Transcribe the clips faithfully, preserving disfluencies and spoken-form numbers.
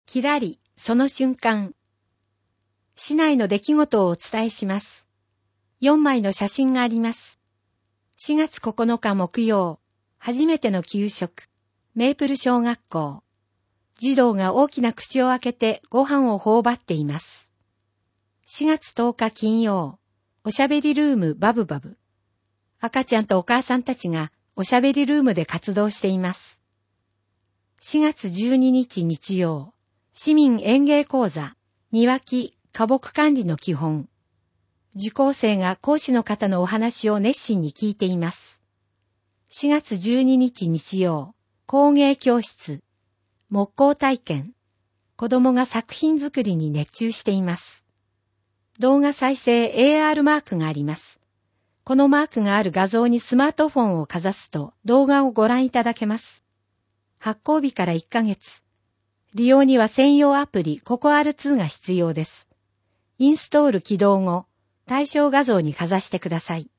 きらり、その瞬間。市内の出来事をお伝えします。よんまいの写真があります。しがつここのか木曜、初めての給食、メープル小学校。児童が大きな口を開けてご飯を頬張っています。しがつとおか金曜、おしゃべりルームバブバブ。赤ちゃんとお母さんたちがおしゃべりルームで活動しています。しがつじゅうににち日曜、市民園芸講座、庭木、花木管理の基本。受講生が講師の方のお話を熱心に聞いています。しがつじゅうににち日曜、工芸教室、木工体験。子供が作品作りに熱中しています。動画再生 エーアール マークがあります。このマークがある画像にスマートフォンをかざすと動画をご覧いただけます。発行日からいっかげつ。利用には専用アプリココアールツーが必要です。インストール起動後、対象画像にかざしてください。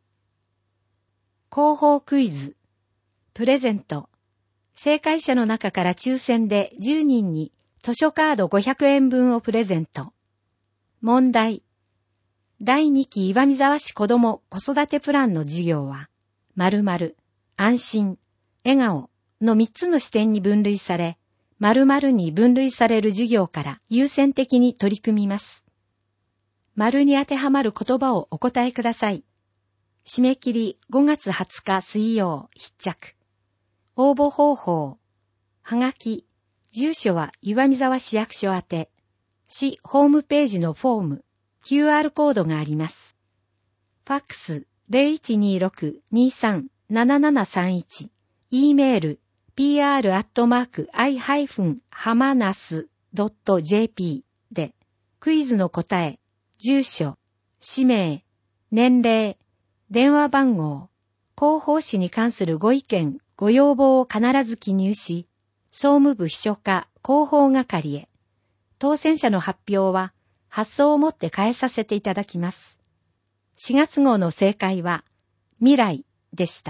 広報クイズ。プレゼント。正解者の中から抽選でじゅうにんに図書カードごひゃくえんぶんをプレゼント。問題。だいにき岩見沢市子ども子育てプランの事業は、〇〇、安心、笑顔のみっつの視点に分類され、〇〇に分類される事業から優先的に取り組みます。丸に当てはまる言葉をお答えください。締め切りごがつはつか水曜必着。応募方法。はがき。住所は岩見沢市役所宛て。市ホームページのフォーム。キューアール コードがあります。ファックス ゼロいちにーろく にーさん ななななさんいち。e メール ピーアール アットマーク アイ ハマナス ドット ジェーピー でクイズの答え、住所、氏名、年齢、電話番号、広報誌に関するご意見、ご要望を必ず記入し、総務部秘書課広報係へ。当選者の発表は発送をもって返させていただきます。しがつ号の正解は未来でした。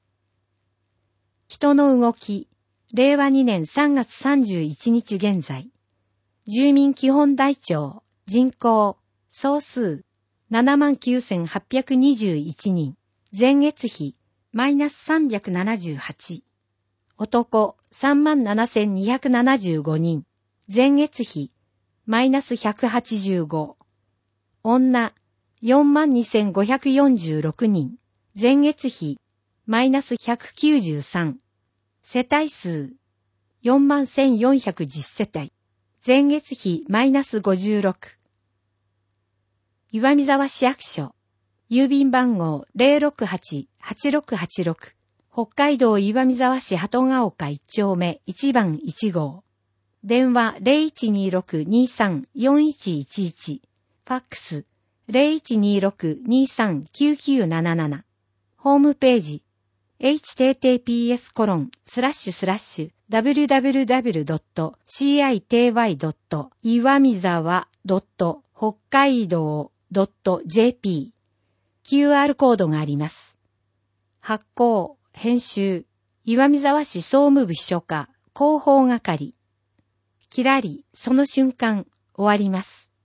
人の動き、れいわにねんさんがつさんじゅういちにち現在。住民基本台帳、人口、総数、ななまんきゅうせんはっぴゃくにじゅういちにん。前月比、マイナスさんびゃくななじゅうはち。男、さんまんななせんにひゃくななじゅうごにん。前月比、マイナスひゃくはちじゅうご。女、よんまんにせんごひゃくよんじゅうろくにん。前月比、マイナスひゃくきゅうじゅうさん。世帯数、よんまんせんよんひゃくじゅうせたい。前月比、マイナスごじゅうろく。岩見沢市役所、郵便番号 ゼロろくはち はちろくはちろく。北海道岩見沢市鳩ヶ丘いちちょうめいちばんいちごう。電話 ゼロいちにーろく にーさん よんいちいちいち。ファックス ゼロいちにーろく にーさん きゅうきゅうなななな。ホームページ エイチティーティーピーエスコロンスラッシュスラッシュダブリューダブリューダブリュードットシーアイティーワイドット岩見沢ドット北海道ドットジェーピー。キューアール コードがあります。発行、編集、岩見沢市総務部秘書課広報係。きらり、その瞬間、終わります。